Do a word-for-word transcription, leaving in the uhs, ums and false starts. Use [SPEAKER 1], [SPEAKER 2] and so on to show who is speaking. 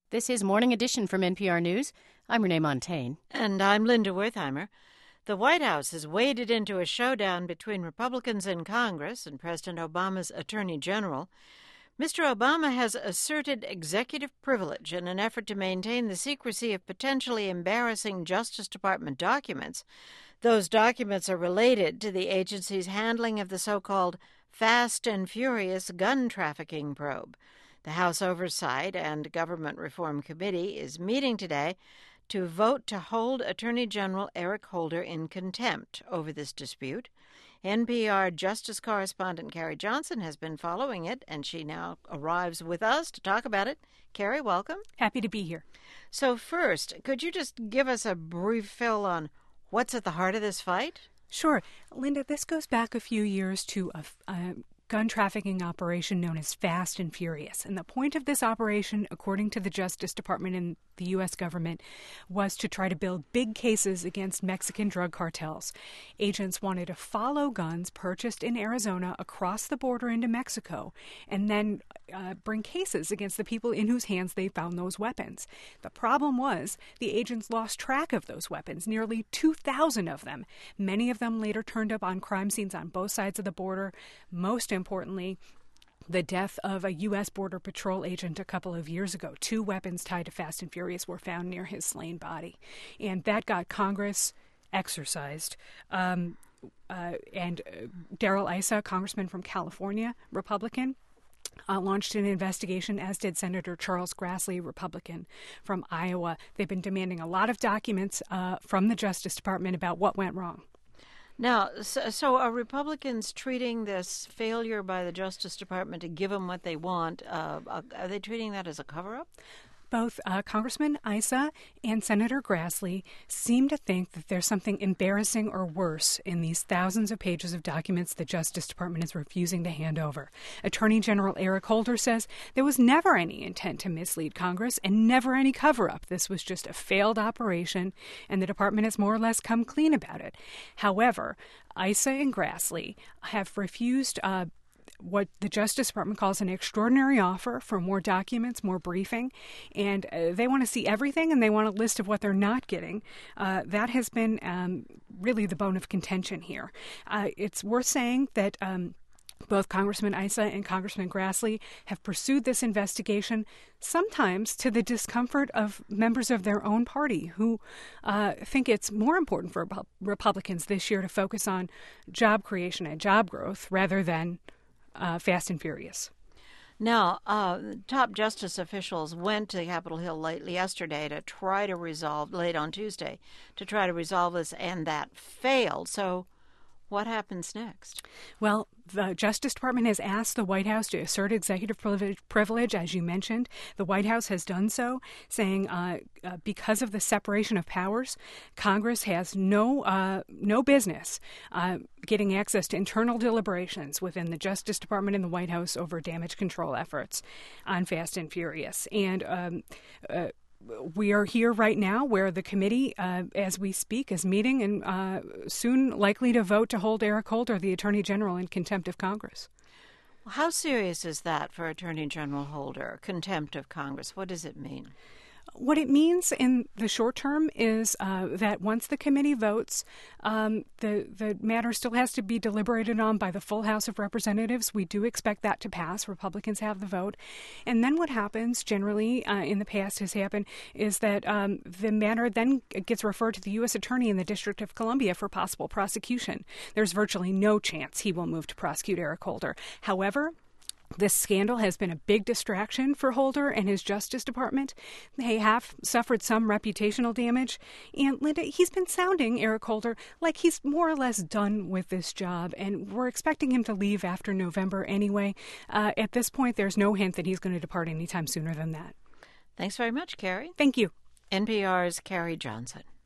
[SPEAKER 1] This is Morning Edition from N P R News. I'm Renee Montagne.
[SPEAKER 2] And I'm Linda Wertheimer. The White House has waded into a showdown between Republicans in Congress and President Obama's Attorney General. Mister Obama has asserted executive privilege in an effort to maintain the secrecy of potentially embarrassing Justice Department documents. Those documents are related to the agency's handling of the so-called Fast and Furious gun trafficking probe. The House Oversight and Government Reform Committee is meeting today to vote to hold Attorney General Eric Holder in contempt over this dispute. N P R Justice correspondent Carrie Johnson has been following it, and she now arrives with us to talk about it. Carrie, welcome.
[SPEAKER 3] Happy to be here.
[SPEAKER 2] So first, could you just give us a brief fill on what's at the heart of this fight?
[SPEAKER 3] Sure. Linda, this goes back a few years to a, a gun trafficking operation known as Fast and Furious. And the point of this operation, according to the Justice Department and the U S government, was to try to build big cases against Mexican drug cartels. Agents wanted to follow guns purchased in Arizona across the border into Mexico and then uh, bring cases against the people in whose hands they found those weapons. The problem was the agents lost track of those weapons, nearly two thousand of them. Many of them later turned up on crime scenes on both sides of the border. Most importantly, the death of a U S Border Patrol agent a couple of years ago. Two weapons tied to Fast and Furious were found near his slain body. And that got Congress exercised. Um, uh, and uh, Darrell Issa, congressman from California, Republican, Uh, launched an investigation, as did Senator Charles Grassley, Republican from Iowa. They've been demanding a lot of documents uh, from the Justice Department about what went wrong.
[SPEAKER 2] Now, so, so are Republicans treating this failure by the Justice Department to give them what they want, uh, are they treating that as a cover-up?
[SPEAKER 3] Both uh, Congressman Issa and Senator Grassley seem to think that there's something embarrassing or worse in these thousands of pages of documents the Justice Department is refusing to hand over. Attorney General Eric Holder says there was never any intent to mislead Congress and never any cover-up. This was just a failed operation, and the department has more or less come clean about it. However, Issa and Grassley have refused uh, what the Justice Department calls an extraordinary offer for more documents, more briefing, and uh, they want to see everything, and they want a list of what they're not getting. Uh, that has been um, really the bone of contention here. Uh, it's worth saying that um, both Congressman Issa and Congressman Grassley have pursued this investigation, sometimes to the discomfort of members of their own party who uh, think it's more important for Republicans this year to focus on job creation and job growth rather than Uh, Fast and Furious.
[SPEAKER 2] Now, uh, top justice officials went to Capitol Hill late yesterday to try to resolve, late on Tuesday, to try to resolve this, and that failed. So what happens next?
[SPEAKER 3] Well, the Justice Department has asked the White House to assert executive privilege, privilege as you mentioned. The White House has done so, saying uh, uh, because of the separation of powers, Congress has no uh, no business uh, getting access to internal deliberations within the Justice Department and the White House over damage control efforts on Fast and Furious. And um, uh, we are here right now where the committee, uh, as we speak, is meeting and uh, soon likely to vote to hold Eric Holder, the Attorney General, in contempt of Congress.
[SPEAKER 2] How serious is that for Attorney General Holder, contempt of Congress? What does it mean?
[SPEAKER 3] What it means in the short term is uh, that once the committee votes, um, the, the matter still has to be deliberated on by the full House of Representatives. We do expect that to pass. Republicans have the vote. And then what happens generally uh, in the past has happened is that um, the matter then gets referred to the U S Attorney in the District of Columbia for possible prosecution. There's virtually no chance he will move to prosecute Eric Holder. However, this scandal has been a big distraction for Holder and his Justice Department. They have suffered some reputational damage. And, Linda, he's been sounding, Eric Holder, like he's more or less done with this job. And we're expecting him to leave after November anyway. Uh, at this point, there's no hint that he's going to depart anytime sooner than that.
[SPEAKER 2] Thanks very much, Carrie.
[SPEAKER 3] Thank you.
[SPEAKER 2] N P R's Carrie Johnson.